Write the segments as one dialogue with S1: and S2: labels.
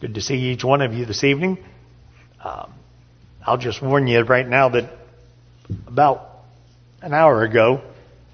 S1: Good to see each one of you this evening. I'll just warn you right now that about an hour ago,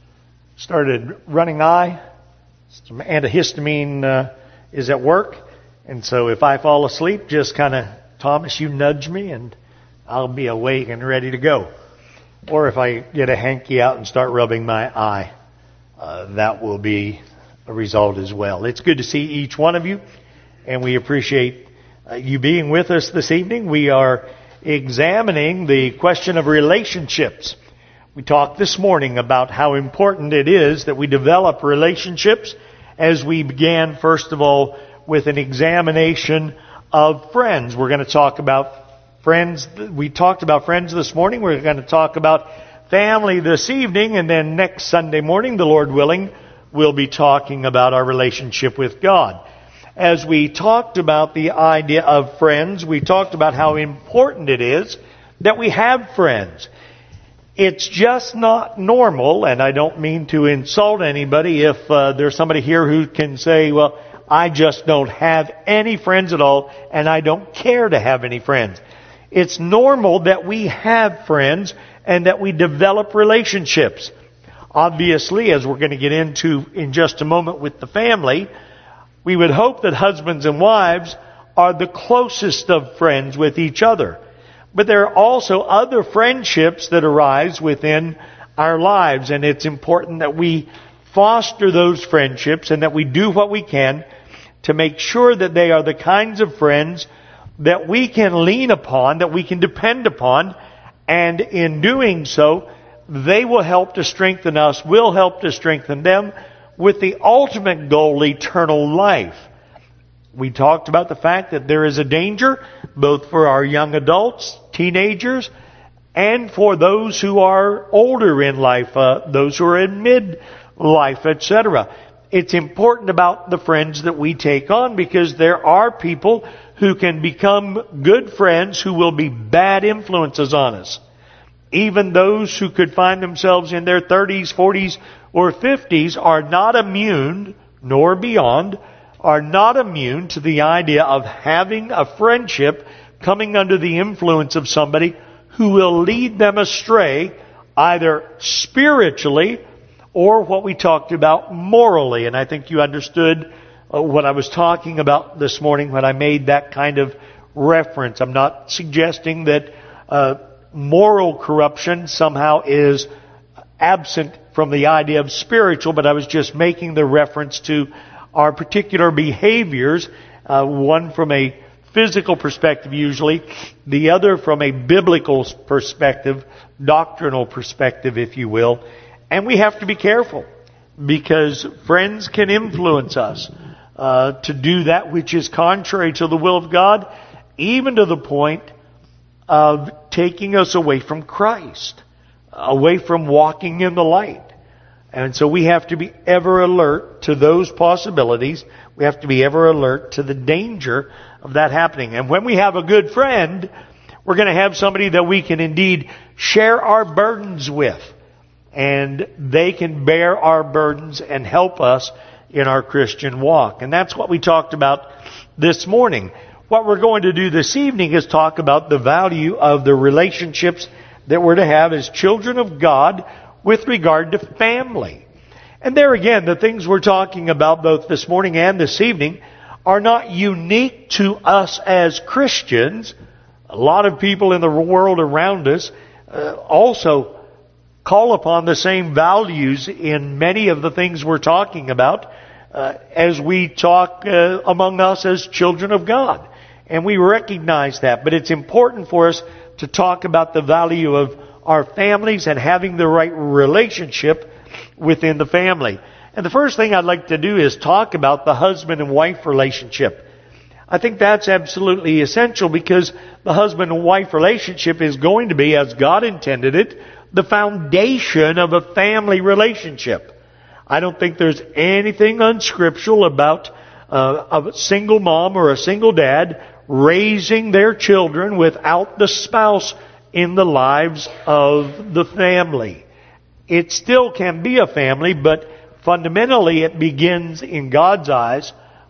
S1: started running eye. Some antihistamine is at work. And so if I fall asleep, just kind of, Thomas, you nudge me and I'll be awake and ready to go. Or if I get a hanky out and start rubbing my eye, that will be a result as well. It's good to see each one of you, and we appreciate you being with us this evening. We are examining the question of relationships. We talked this morning about how important it is that we develop relationships, as we began, first of all, with an examination of friends. We're going to talk about friends. We talked about friends this morning. We're going to talk about family this evening, and then next Sunday morning, the Lord willing, we'll be talking about our relationship with God. As we talked about the idea of friends, we talked about how important it is that we have friends. It's just not normal, and I don't mean to insult anybody if there's somebody here who can say, well, I just don't have any friends at all, and I don't care to have any friends. It's normal that we have friends and that we develop relationships. Obviously, as we're going to get into in just a moment with the family, we would hope that husbands and wives are the closest of friends with each other. But there are also other friendships that arise within our lives, and it's important that we foster those friendships and that we do what we can to make sure that they are the kinds of friends that we can lean upon, that we can depend upon, and in doing so, they will help to strengthen us, will help to strengthen them, with the ultimate goal, eternal life. We talked about the fact that there is a danger, both for our young adults, teenagers, and for those who are older in life, those who are in mid-life, etc. It's important about the friends that we take on, because there are people who can become good friends who will be bad influences on us. Even those who could find themselves in their 30s, 40s, or 50s are not immune, nor beyond, are not immune to the idea of having a friendship coming under the influence of somebody who will lead them astray, either spiritually or what we talked about morally. And I think you understood what I was talking about this morning when I made that kind of reference. I'm not suggesting that moral corruption somehow is absent from the idea of spiritual, but I was just making the reference to our particular behaviors, one from a physical perspective usually, the other from a biblical perspective, doctrinal perspective, if you will. And we have to be careful, because friends can influence us to do that which is contrary to the will of God, even to the point of taking us away from Christ, away from walking in the light. And so we have to be ever alert to those possibilities. We have to be ever alert to the danger of that happening. And when we have a good friend, we're going to have somebody that we can indeed share our burdens with. And they can bear our burdens and help us in our Christian walk. And that's what we talked about this morning. What we're going to do this evening is talk about the value of the relationships that we're to have as children of God with regard to family. And there again, the things we're talking about both this morning and this evening are not unique to us as Christians. A lot of people in the world around us also call upon the same values in many of the things we're talking about as we talk among us as children of God. And we recognize that. But it's important for us to talk about the value of our families and having the right relationship within the family. And the first thing I'd like to do is talk about the husband and wife relationship. I think that's absolutely essential, because the husband and wife relationship is going to be, as God intended it, the foundation of a family relationship. I don't think there's anything unscriptural about a single mom or a single dad raising their children without the spouse in the lives of the family. It still can be a family, but fundamentally it begins in God's eyes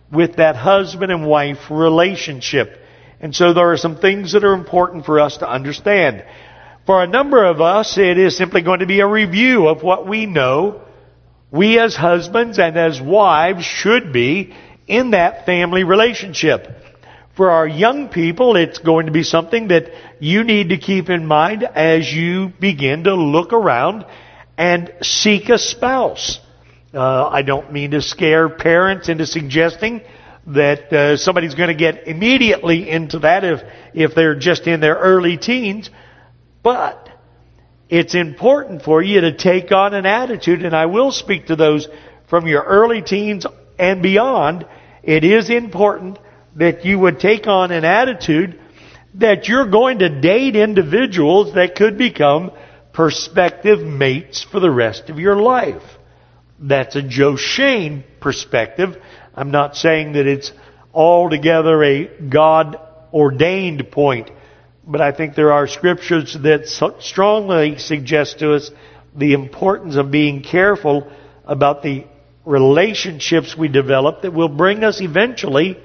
S1: with that husband and wife relationship. And so there are some things that are important for us to understand. For a number of us, it is simply going to be a review of what we know we as husbands and as wives should be in that family relationship. For our young people, it's going to be something that you need to keep in mind as you begin to look around and seek a spouse. I don't mean to scare parents into suggesting that somebody's going to get immediately into that if they're just in their early teens. But it's important for you to take on an attitude, and I will speak to those from your early teens and beyond. It is important that you would take on an attitude that you're going to date individuals that could become prospective mates for the rest of your life. That's a Joe Shane perspective. I'm not saying that it's altogether a God-ordained point, but I think there are scriptures that strongly suggest to us the importance of being careful about the relationships we develop that will bring us eventually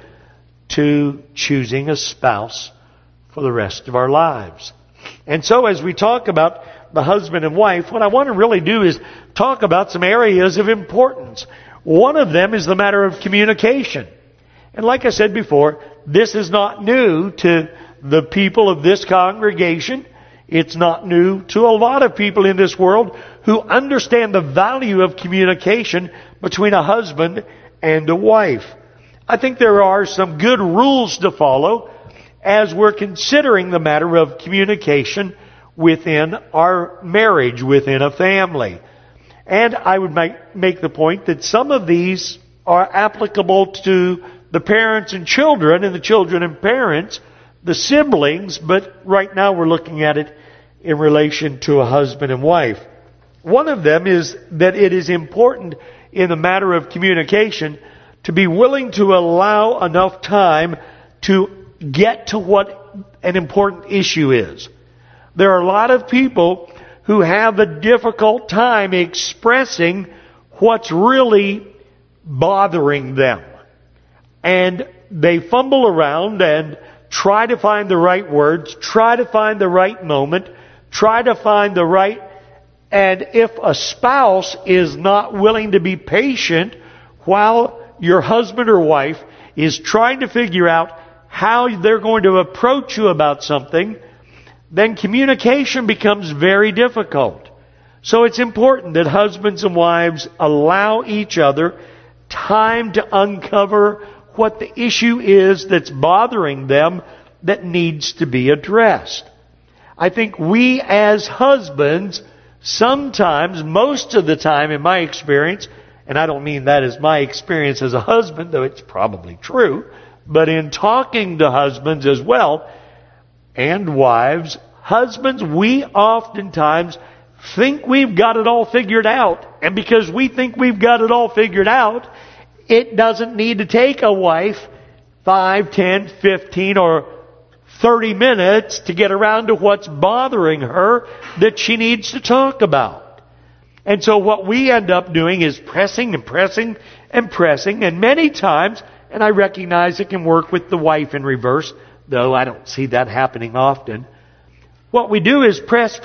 S1: to choosing a spouse for the rest of our lives. And so as we talk about the husband and wife, what I want to really do is talk about some areas of importance. One of them is the matter of communication. And like I said before, this is not new to the people of this congregation. It's not new to a lot of people in this world who understand the value of communication between a husband and a wife. I think there are some good rules to follow as we're considering the matter of communication within our marriage, within a family. And I would make the point that some of these are applicable to the parents and children, and the children and parents, the siblings, but right now we're looking at it in relation to a husband and wife. One of them is that it is important in the matter of communication to be willing to allow enough time to get to what an important issue is. There are a lot of people who have a difficult time expressing what's really bothering them. And they fumble around and try to find the right words, try to find the right moment, try to find the right... And if a spouse is not willing to be patient while your husband or wife is trying to figure out how they're going to approach you about something, then communication becomes very difficult. So it's important that husbands and wives allow each other time to uncover what the issue is that's bothering them that needs to be addressed. I think we as husbands, sometimes, most of the time in my experience, and I don't mean that as my experience as a husband, though it's probably true, but in talking to husbands as well, and wives, husbands, we oftentimes think we've got it all figured out. And because we think we've got it all figured out, it doesn't need to take a wife 5, 10, 15, or 30 minutes to get around to what's bothering her that she needs to talk about. And so what we end up doing is pressing and pressing and pressing. And many times, and I recognize it can work with the wife in reverse, though I don't see that happening often. What we do is press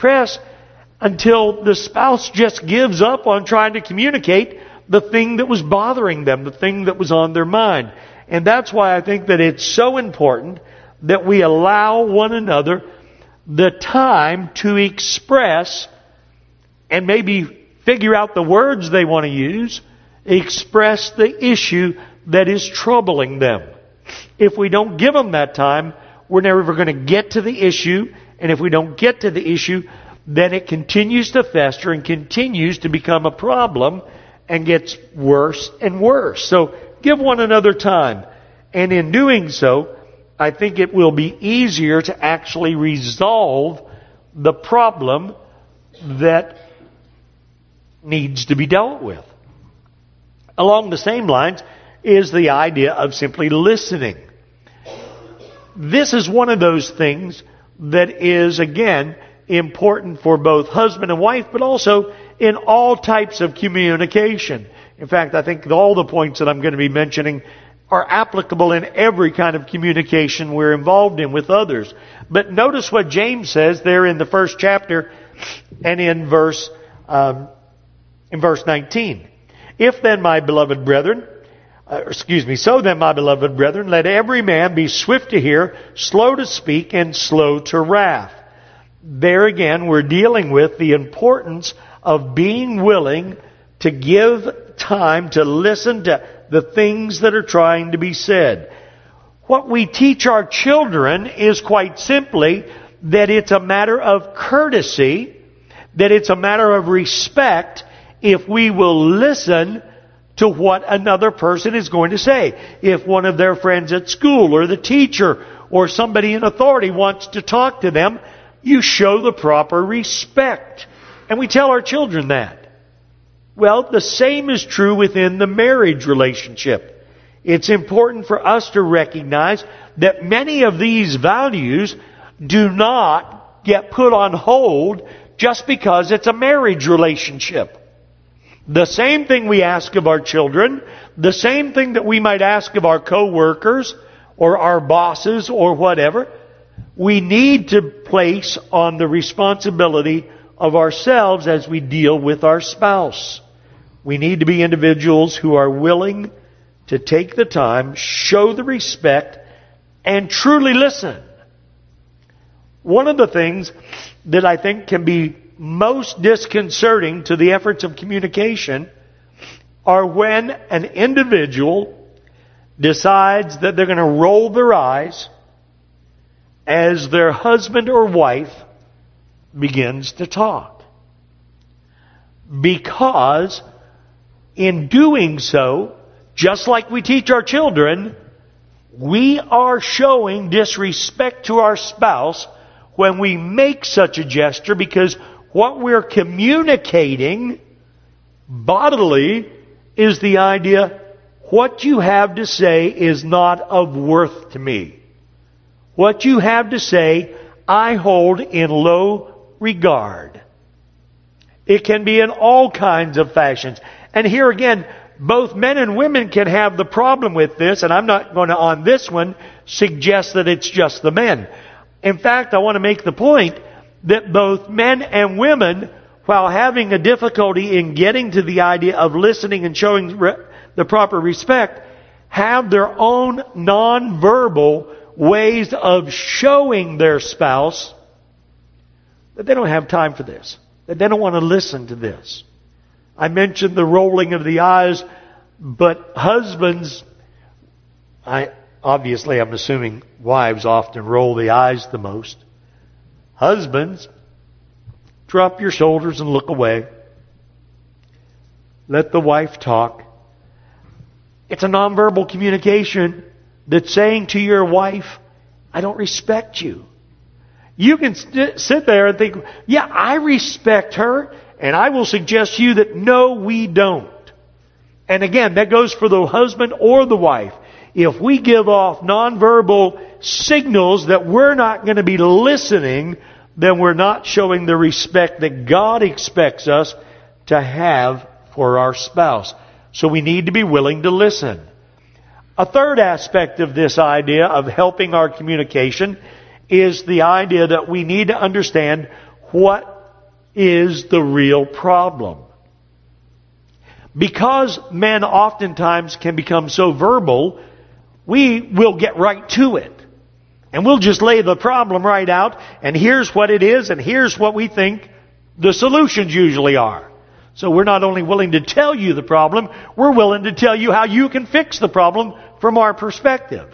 S1: until the spouse just gives up on trying to communicate the thing that was bothering them, the thing that was on their mind. And that's why I think that it's so important that we allow one another the time to express and maybe figure out the words they want to use, express the issue that is troubling them. If we don't give them that time, we're never going to get to the issue. And if we don't get to the issue, then it continues to fester and continues to become a problem and gets worse and worse. So give one another time. And in doing so, I think it will be easier to actually resolve the problem that needs to be dealt with. Along the same lines is the idea of simply listening. This is one of those things that is, again, important for both husband and wife, but also in all types of communication. In fact, I think all the points that I'm going to be mentioning are applicable in every kind of communication we're involved in with others. But notice what James says there in the first chapter and in verse 19. So then, my beloved brethren, let every man be swift to hear, slow to speak, and slow to wrath. There again, we're dealing with the importance of being willing to give time to listen to the things that are trying to be said. What we teach our children is quite simply that it's a matter of courtesy, that it's a matter of respect if we will listen to what another person is going to say. If one of their friends at school or the teacher or somebody in authority wants to talk to them, you show the proper respect. And we tell our children that. Well, the same is true within the marriage relationship. It's important for us to recognize that many of these values do not get put on hold just because it's a marriage relationship. The same thing we ask of our children, the same thing that we might ask of our co-workers or our bosses or whatever, we need to place on the responsibility of ourselves as we deal with our spouse. We need to be individuals who are willing to take the time, show the respect, and truly listen. One of the things that I think can be most disconcerting to the efforts of communication are when an individual decides that they're going to roll their eyes as their husband or wife begins to talk. Because in doing so, just like we teach our children, we are showing disrespect to our spouse when we make such a gesture, because what we're communicating bodily is the idea, what you have to say is not of worth to me. What you have to say, I hold in low regard. It can be in all kinds of fashions. And here again, both men and women can have the problem with this, and I'm not going to, on this one, suggest that it's just the men. In fact, I want to make the point that both men and women, while having a difficulty in getting to the idea of listening and showing the proper respect, have their own nonverbal ways of showing their spouse that they don't have time for this, that they don't want to listen to this. I mentioned the rolling of the eyes, but husbands, obviously I'm assuming wives often roll the eyes the most. Husbands, drop your shoulders and look away. Let the wife talk. It's a nonverbal communication that's saying to your wife, I don't respect you. You can sit there and think, yeah, I respect her, and I will suggest to you that no, we don't. And again, that goes for the husband or the wife. If we give off nonverbal signals that we're not going to be listening, then we're not showing the respect that God expects us to have for our spouse. So we need to be willing to listen. A third aspect of this idea of helping our communication is the idea that we need to understand what is the real problem. Because men oftentimes can become so verbal, we will get right to it. And we'll just lay the problem right out, and here's what it is, and here's what we think the solutions usually are. So we're not only willing to tell you the problem, we're willing to tell you how you can fix the problem from our perspective.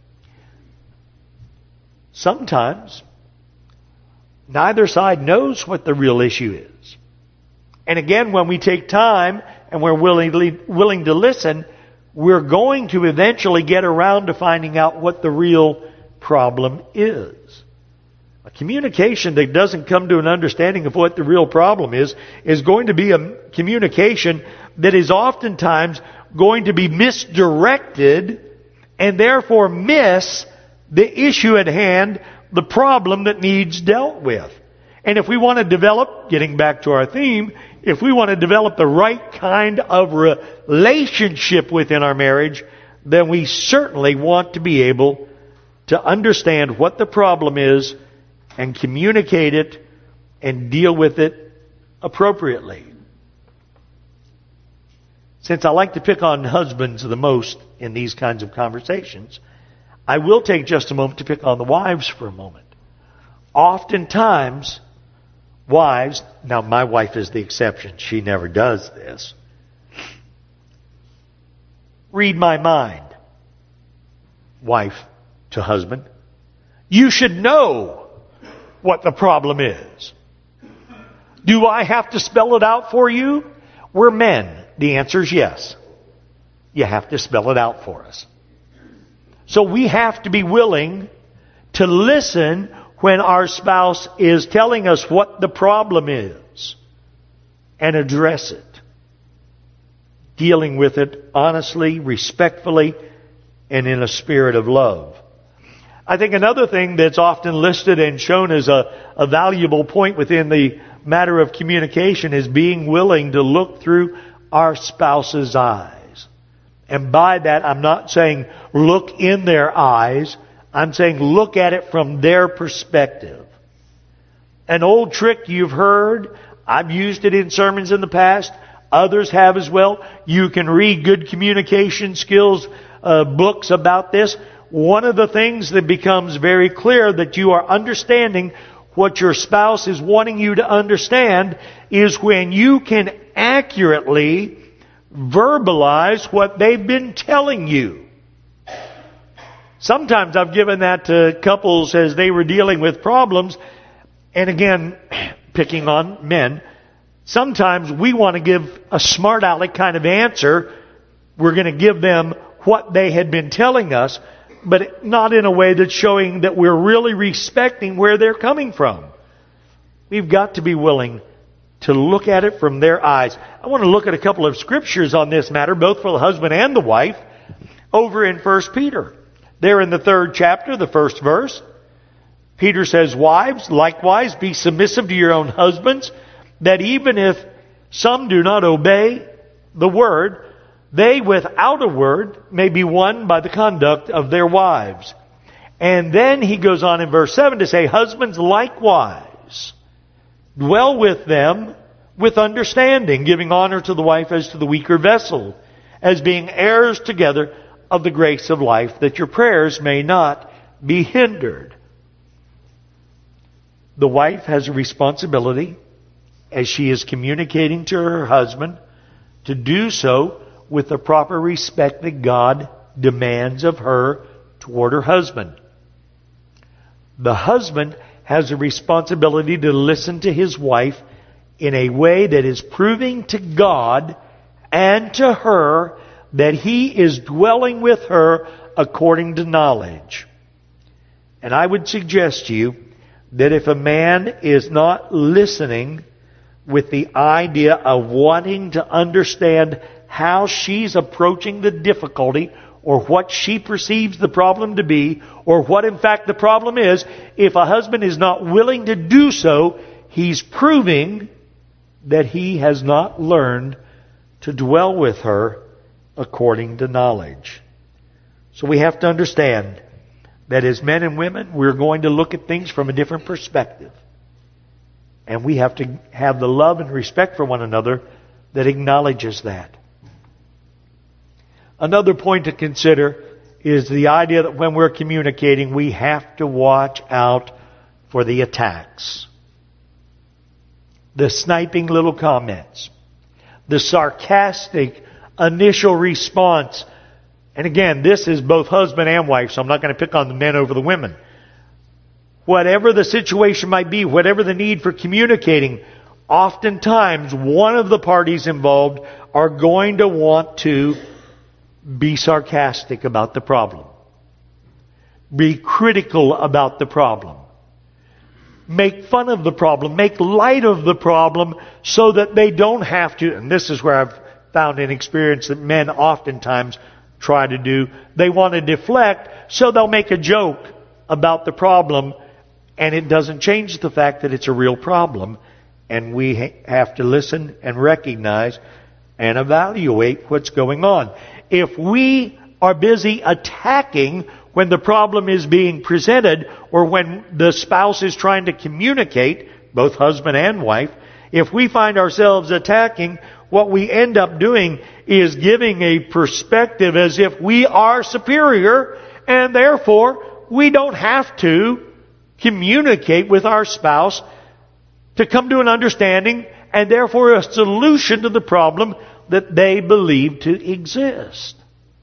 S1: Sometimes, neither side knows what the real issue is. And again, when we take time and we're willing to listen, we're going to eventually get around to finding out what the real problem is. A communication that doesn't come to an understanding of what the real problem is going to be a communication that is oftentimes going to be misdirected and therefore miss the issue at hand, the problem that needs dealt with. And if we want to develop, getting back to our theme, if we want to develop the right kind of relationship within our marriage, then we certainly want to be able to understand what the problem is and communicate it and deal with it appropriately. Since I like to pick on husbands the most in these kinds of conversations, I will take just a moment to pick on the wives for a moment. Oftentimes, wives, now my wife is the exception, she never does this, read my mind, wife to husband. You should know what the problem is. Do I have to spell it out for you? We're men. The answer is yes. You have to spell it out for us. So we have to be willing to listen when our spouse is telling us what the problem is and address it. Dealing with it honestly, respectfully, and in a spirit of love. I think another thing that's often listed and shown as a valuable point within the matter of communication is being willing to look through our spouse's eyes. And by that, I'm not saying look in their eyes. I'm saying look at it from their perspective. An old trick you've heard. I've used it in sermons in the past. Others have as well. You can read good communication skills books about this. One of the things that becomes very clear that you are understanding what your spouse is wanting you to understand is when you can accurately verbalize what they've been telling you. Sometimes I've given that to couples as they were dealing with problems. And again, picking on men, sometimes we want to give a smart aleck kind of answer. We're going to give them what they had been telling us, but not in a way that's showing that we're really respecting where they're coming from. We've got to be willing to look at it from their eyes. I want to look at a couple of scriptures on this matter, both for the husband and the wife, over in 1 Peter. There in the 3rd chapter, the 1st verse, Peter says, "Wives, likewise be submissive to your own husbands, that even if some do not obey the word, they without a word may be won by the conduct of their wives." And then he goes on in verse 7 to say, "Husbands likewise dwell with them with understanding, giving honor to the wife as to the weaker vessel, as being heirs together of the grace of life, that your prayers may not be hindered." The wife has a responsibility as she is communicating to her husband to do so with the proper respect that God demands of her toward her husband. The husband has a responsibility to listen to his wife in a way that is proving to God and to her that he is dwelling with her according to knowledge. And I would suggest to you that if a man is not listening with the idea of wanting to understand how she's approaching the difficulty or what she perceives the problem to be or what in fact the problem is, if a husband is not willing to do so, he's proving that he has not learned to dwell with her according to knowledge. So we have to understand that as men and women, we're going to look at things from a different perspective. And we have to have the love and respect for one another that acknowledges that. Another point to consider is the idea that when we're communicating, we have to watch out for the attacks. The sniping little comments. The sarcastic initial response. And again, this is both husband and wife, so I'm not going to pick on the men over the women. Whatever the situation might be, whatever the need for communicating, oftentimes one of the parties involved are going to want to be sarcastic about the problem. Be critical about the problem. Make fun of the problem. Make light of the problem so that they don't have to, and this is where I've found an experience that men oftentimes try to do. They want to deflect, so they'll make a joke about the problem, and it doesn't change the fact that it's a real problem. And we have to listen and recognize and evaluate what's going on. If we are busy attacking when the problem is being presented or when the spouse is trying to communicate, both husband and wife, if we find ourselves attacking, what we end up doing is giving a perspective as if we are superior and therefore we don't have to communicate with our spouse to come to an understanding and therefore a solution to the problem that they believe to exist.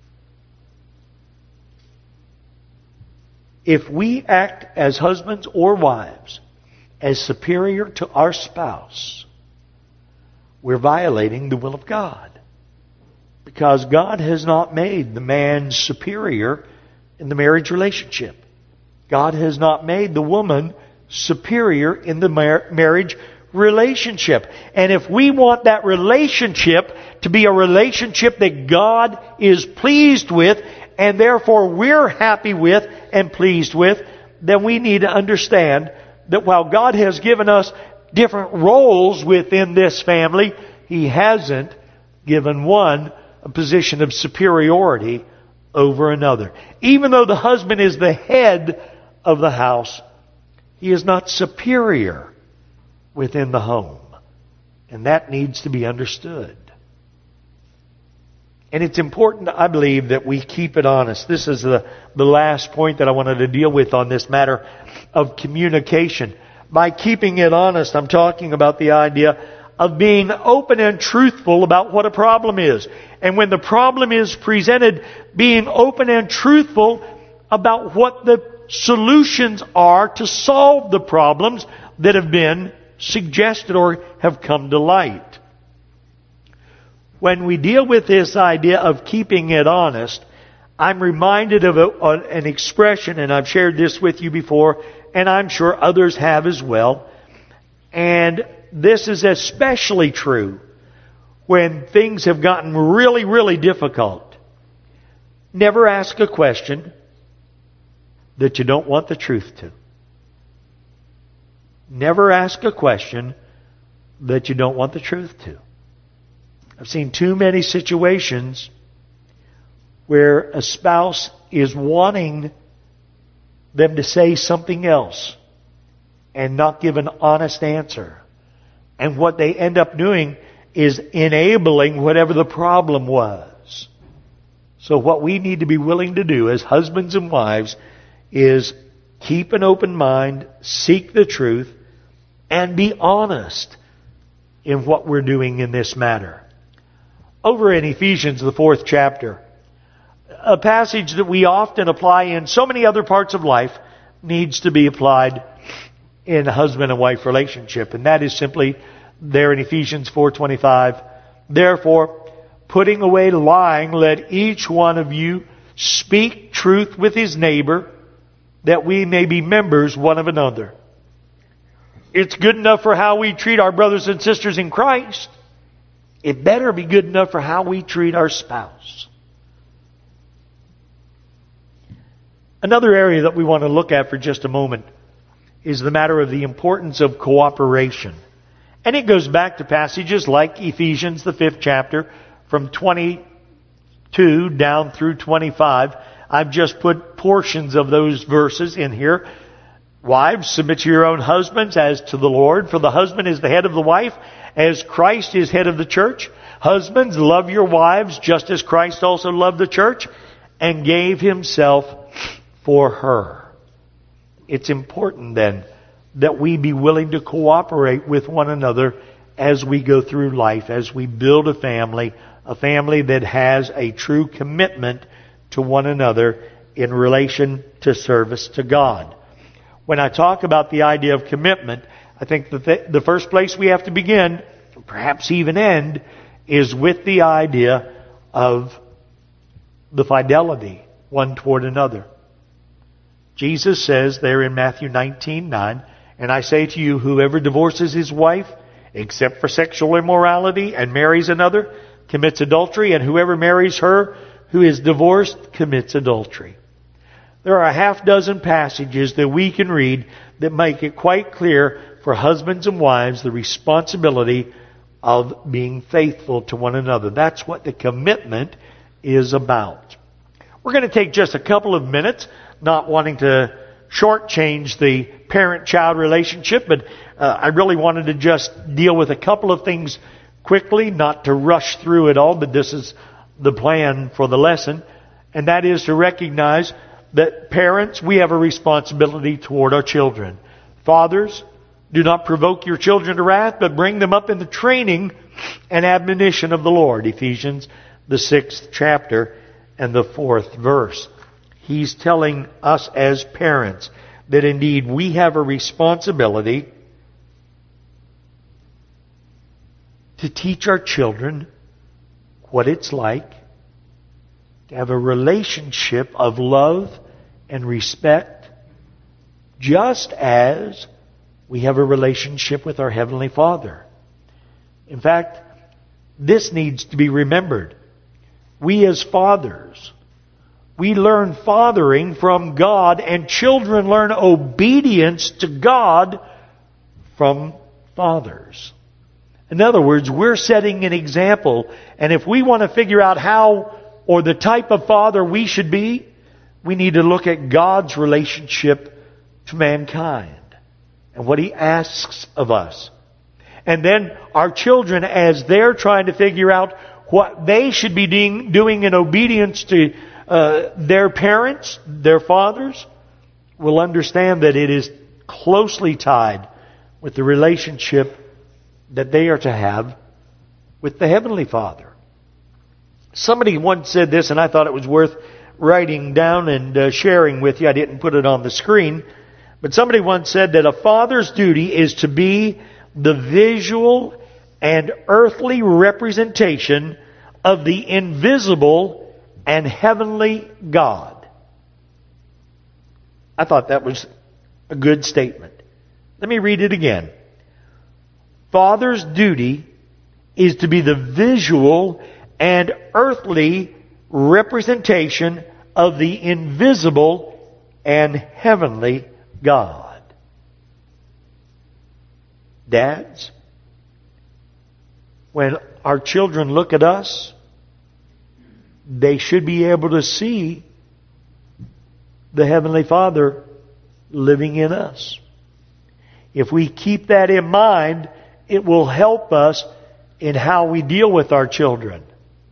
S1: If we act as husbands or wives as superior to our spouse, we're violating the will of God. Because God has not made the man superior in the marriage relationship. God has not made the woman superior in the marriage relationship. And if we want that relationship to be a relationship that God is pleased with, and therefore we're happy with and pleased with, then we need to understand that while God has given us different roles within this family, He hasn't given one a position of superiority over another. Even though the husband is the head of the house, he is not superior within the home. And that needs to be understood. And it's important, I believe, that we keep it honest. This is the last point that I wanted to deal with on this matter of communication. By keeping it honest, I'm talking about the idea of being open and truthful about what a problem is. And when the problem is presented, being open and truthful about what the solutions are to solve the problems that have been suggested or have come to light. When we deal with this idea of keeping it honest, I'm reminded of an expression, and I've shared this with you before, and I'm sure others have as well. And this is especially true when things have gotten really, really difficult. Never ask a question that you don't want the truth to. Never ask a question that you don't want the truth to. I've seen too many situations where a spouse is wanting them to say something else and not give an honest answer. And what they end up doing is enabling whatever the problem was. So what we need to be willing to do as husbands and wives is keep an open mind, seek the truth, and be honest in what we're doing in this matter. Over in Ephesians, the 4th chapter, a passage that we often apply in so many other parts of life needs to be applied in a husband and wife relationship. And that is simply there in Ephesians 4:25. Therefore, putting away lying, let each one of you speak truth with his neighbor, that we may be members one of another. It's good enough for how we treat our brothers and sisters in Christ. It better be good enough for how we treat our spouse. Another area that we want to look at for just a moment is the matter of the importance of cooperation. And it goes back to passages like Ephesians, the 5th chapter, from 22 down through 25. I've just put portions of those verses in here. Wives, submit to your own husbands as to the Lord, for the husband is the head of the wife, as Christ is head of the church. Husbands, love your wives, just as Christ also loved the church, and gave himself for her. It's important then that we be willing to cooperate with one another as we go through life, as we build a family that has a true commitment to one another in relation to service to God. When I talk about the idea of commitment, I think that the first place we have to begin, perhaps even end, is with the idea of the fidelity one toward another. Jesus says there in Matthew 19:9, and I say to you, whoever divorces his wife, except for sexual immorality, and marries another, commits adultery, and whoever marries her who is divorced commits adultery. There are a half dozen passages that we can read that make it quite clear for husbands and wives the responsibility of being faithful to one another. That's what the commitment is about. We're going to take just a couple of minutes, not wanting to shortchange the parent-child relationship, but I really wanted to just deal with a couple of things quickly, not to rush through it all, but this is the plan for the lesson, and that is to recognize that parents, we have a responsibility toward our children. Fathers, do not provoke your children to wrath, but bring them up in the training and admonition of the Lord. Ephesians, the 6th chapter and the 4th verse. He's telling us as parents that indeed we have a responsibility to teach our children what it's like to have a relationship of love and respect, just as we have a relationship with our Heavenly Father. In fact, this needs to be remembered. We as fathers, we learn fathering from God, and children learn obedience to God from fathers. In other words, we're setting an example, and if we want to figure out how or the type of father we should be, we need to look at God's relationship to mankind and what He asks of us. And then our children, as they're trying to figure out what they should be doing in obedience to their parents, their fathers, will understand that it is closely tied with the relationship that they are to have with the Heavenly Father. Somebody once said this, and I thought it was worth writing down and sharing with you. I didn't put it on the screen. But somebody once said that a father's duty is to be the visual and earthly representation of the invisible and heavenly God. I thought that was a good statement. Let me read it again. Father's duty is to be the visual and earthly representation of the invisible and heavenly God. Dads, when our children look at us, they should be able to see the Heavenly Father living in us. If we keep that in mind, it will help us in how we deal with our children.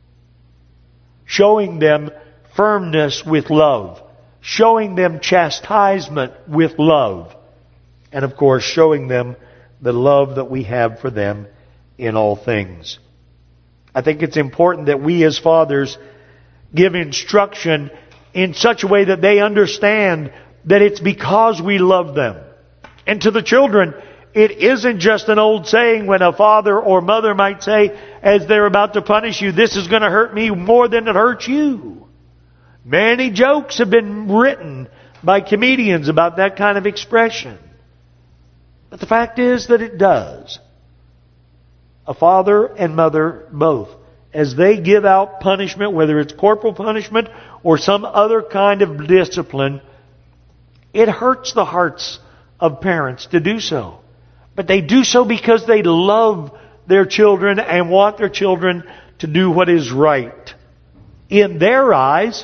S1: Showing them firmness with love. Showing them chastisement with love. And of course, showing them the love that we have for them in all things. I think it's important that we as fathers give instruction in such a way that they understand that it's because we love them. And to the children, it isn't just an old saying when a father or mother might say, as they're about to punish you, this is going to hurt me more than it hurts you. Many jokes have been written by comedians about that kind of expression. But the fact is that it does. A father and mother both, as they give out punishment, whether it's corporal punishment or some other kind of discipline, it hurts the hearts of parents to do so. But they do so because they love their children and want their children to do what is right in their eyes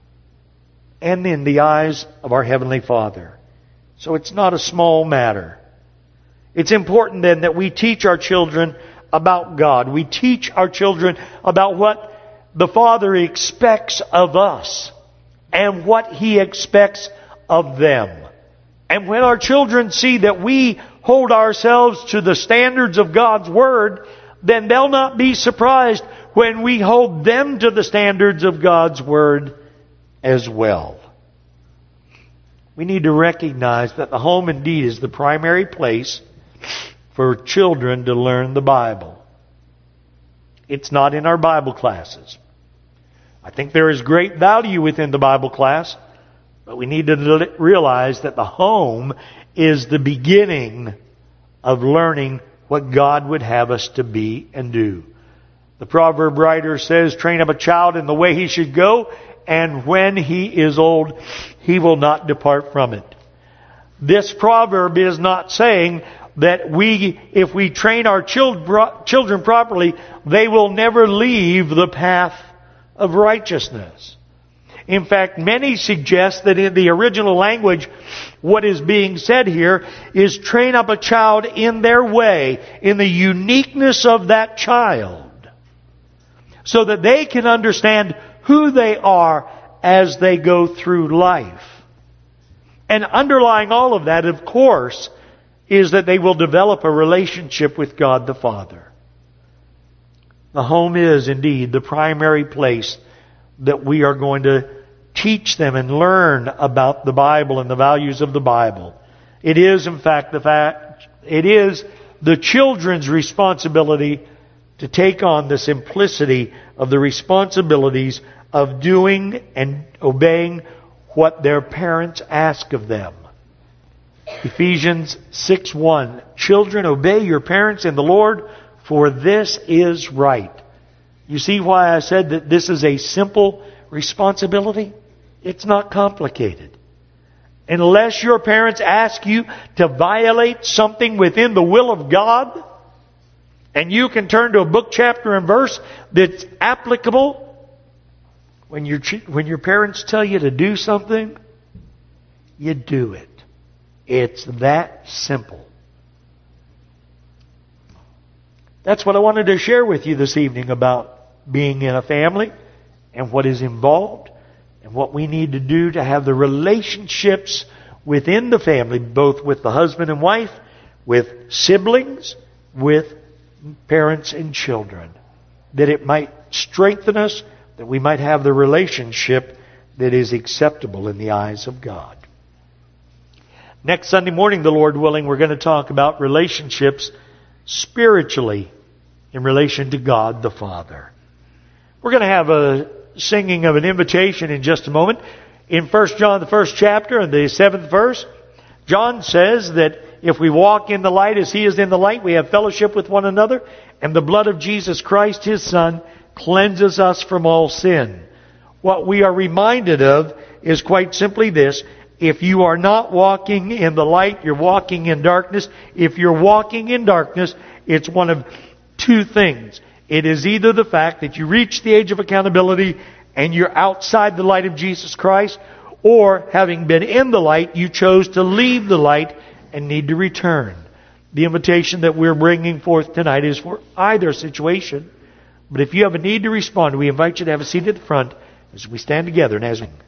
S1: and in the eyes of our Heavenly Father. So it's not a small matter. It's important then that we teach our children about God. We teach our children about what the Father expects of us and what He expects of them. And when our children see that we hold ourselves to the standards of God's Word, then they'll not be surprised when we hold them to the standards of God's Word as well. We need to recognize that the home indeed is the primary place for children to learn the Bible. It's not in our Bible classes. I think there is great value within the Bible class, but we need to realize that the home is the beginning of learning what God would have us to be and do. The proverb writer says, train up a child in the way he should go, and when he is old, he will not depart from it. This proverb is not saying that if we train our children properly, they will never leave the path of righteousness. In fact, many suggest that in the original language, what is being said here is train up a child in their way, in the uniqueness of that child, so that they can understand who they are as they go through life. And underlying all of that, of course, is that they will develop a relationship with God the Father. The home is indeed the primary place that we are going to teach them and learn about the Bible and the values of the Bible. It is, in fact, it is the children's responsibility to take on the simplicity of the responsibilities of doing and obeying what their parents ask of them. Ephesians 6:1, children, obey your parents in the Lord, for this is right. You see why I said that this is a simple responsibility? It's not complicated. Unless your parents ask you to violate something within the will of God, and you can turn to a book, chapter, and verse that's applicable, when your parents tell you to do something, you do it. It's that simple. That's what I wanted to share with you this evening about being in a family and what is involved and what we need to do to have the relationships within the family, both with the husband and wife, with siblings, with parents and children, that it might strengthen us, that we might have the relationship that is acceptable in the eyes of God. Next Sunday morning, the Lord willing, we're going to talk about relationships spiritually in relation to God the Father. We're going to have a singing of an invitation in just a moment. In 1 John, the first chapter, and the 7th verse, John says that if we walk in the light as He is in the light, we have fellowship with one another, and the blood of Jesus Christ, His Son, cleanses us from all sin. What we are reminded of is quite simply this: if you are not walking in the light, you're walking in darkness. If you're walking in darkness, it's one of two things. It is either the fact that you reach the age of accountability and you're outside the light of Jesus Christ, or having been in the light, you chose to leave the light and need to return. The invitation that we're bringing forth tonight is for either situation. But if you have a need to respond, we invite you to have a seat at the front as we stand together and as we